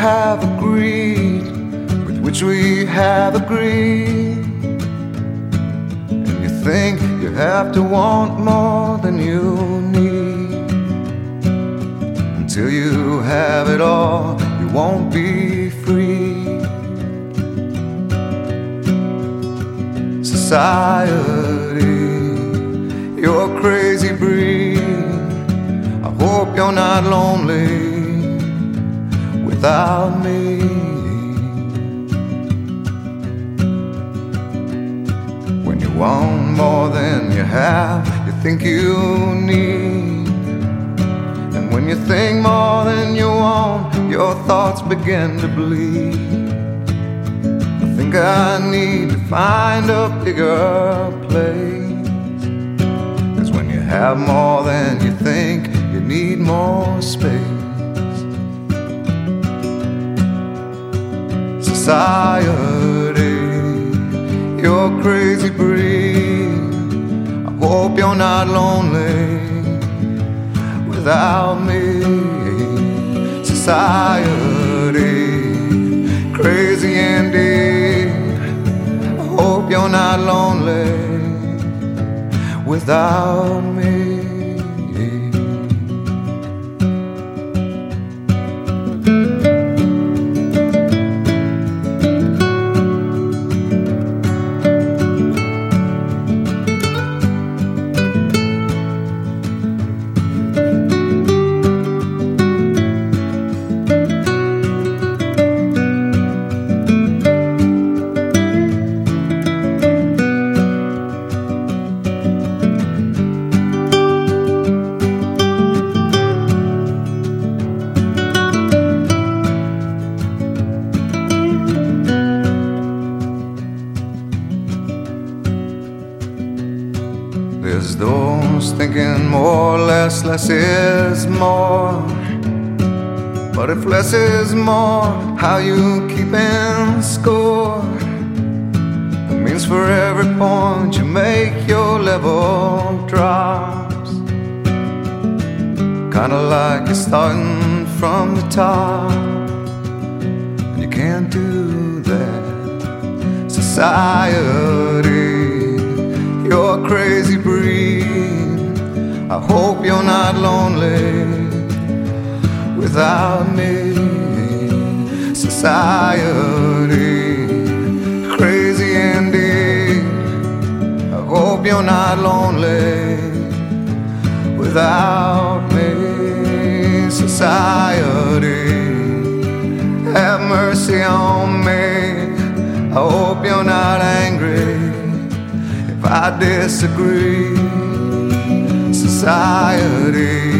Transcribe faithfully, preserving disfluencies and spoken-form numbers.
have agreed, with which we have agreed. And you think you have to want more than you need. Until you have it all, you won't be free. Society, you're a crazy breed. I hope you're not lonely without me. When you want more than you have, you think you need. And when you think more than you want, your thoughts begin to bleed. I think I need to find a bigger place. 'Cause when you have more than you think, you need more space. Society, you're a crazy breed. I hope you're not lonely without me. Society, crazy indeed. I hope you're not lonely without me. There's those thinking more or less, less is more. But if less is more, how you keeping score? It means for every point you make, your level drops. Kinda like you're starting from the top, and you can't do that. Society, you're a crazy breed. I hope you're not lonely without me. Society, crazy indeed. I hope you're not lonely without me. Society, have mercy on me. I hope you're not angry I disagree. Society,